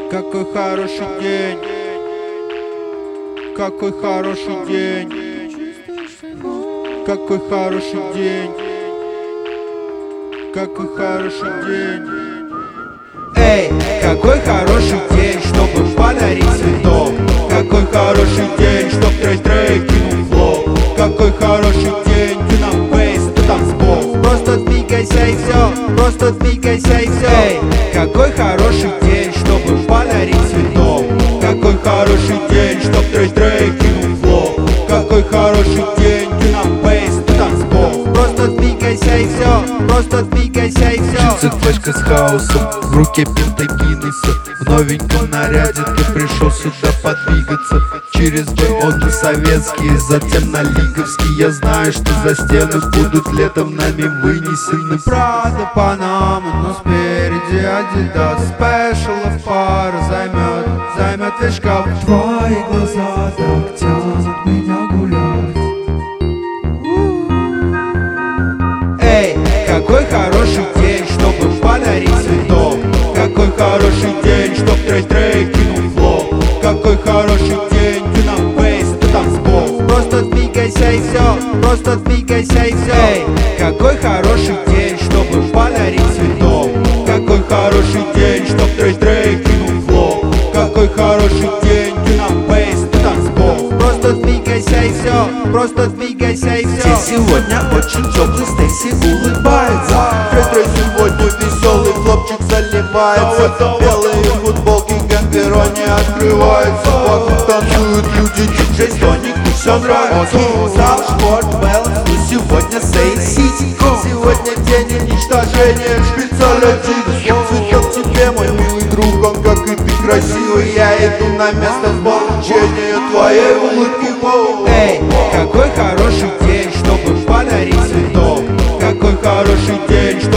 Какой хороший день, какой хороший день, какой хороший день, какой хороший день. Эй, какой хороший день, чтобы подарить цветок. Какой хороший день, чтоб трей-трей кинул флоу. Какой хороший день, ты нам бейс, ты танцпол. Просто двигайся и все, просто двигайся и все. Эй, какой хороший день, чтобы подарить цветок. Какой хороший день, чтоб трей-трей кинул флоу. Какой хороший день, ты нам бейс, ты танцпол. Просто двигайся и все, просто двигайся и все. Джинсы, флешка с хаосом, в руке пинта Гиннесса. В новеньком наряде ты пришел сюда подвигаться. Через бэкбоны советские, затем на лиговский. Я знаю, что за стены будут летом нами вынесены. Правда Панама, но спереди Adidas. Спешл пара займет весь шкаф. Твои глаза так тянут меня гулять. Эй, какой хороший день, чтобы подарить цветок. Какой хороший день, чтоб трей-трей кинул флоу. Какой хороший день, ты нам бейс, ты танцпол. Просто двигайся и все, просто двигайся и все. Эй, какой хороший день, чтобы подарить цветок. Какой хороший день, чтоб трей-трей кинул флоу. Какой хороший день, ты нам бейс, ты танцпол. Просто двигайся и все, просто двигайся и все. Сегодня очень теплый, Стейси улыбается. Трей-трей сегодня веселый, хлопчик заливается. Белые футболки, гамперони открываются. Вокруг танцуют люди, диджей Стоник, и все нравится. Зал, спорт, баланс, но сегодня Стейси. Сегодня день уничтожения, шпицалятик. Цветок тебе, мой милый друг, он как и ты красивый. Я иду на место получения твоей улыбки. Эй, какой хороший день, чтобы подарить цветок. Какой хороший день,